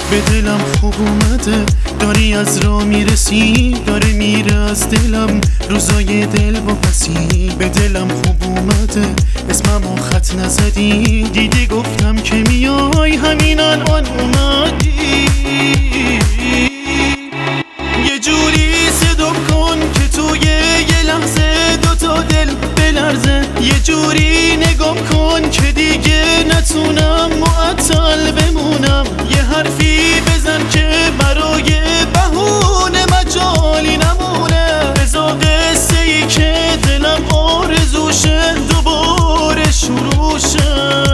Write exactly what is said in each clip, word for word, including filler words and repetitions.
به دلم خوب اومده، داری از راه میرسی، داره میره از دلم روزای دل با پسی. به دلم خوب اومده، اسممو خط نزدی، دیدی گفتم که میای، همین الان اومدی. یه جوری صدام کن که توی یه لحظه دوتا دل بلرزه، یه جوری نگام کن که دیگه نتونم معطل بمونم، یه حرفی بزن که برای بهونه مجالی نمونه، بزا قصه ای که دلم آرزوشه دوباره شروع شه.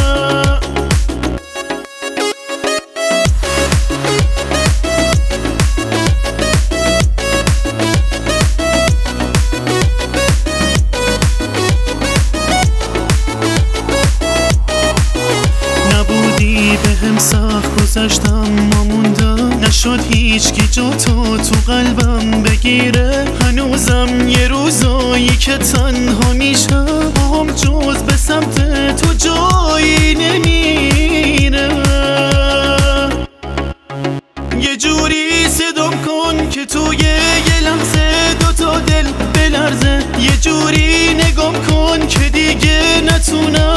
بهم سخت گذشتم ما موندم، نشد هیچ کی جا تو تو قلبم بگیره، هنوزم یه روزایی که تنها میشم، هم جز به سمت تو جایی نمیره. یه جوری صدام کن که توی یه لحظه دوتا دل بلرزه، یه جوری نگام کن که دیگه نتونم